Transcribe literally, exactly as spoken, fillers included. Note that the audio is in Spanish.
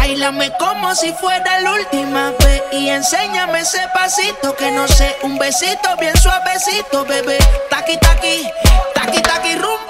Báilame como si fuera la última vez y enséñame ese pasito que no sé, un besito bien suavecito, bebé. Taqui, taqui, taqui, taqui, rum.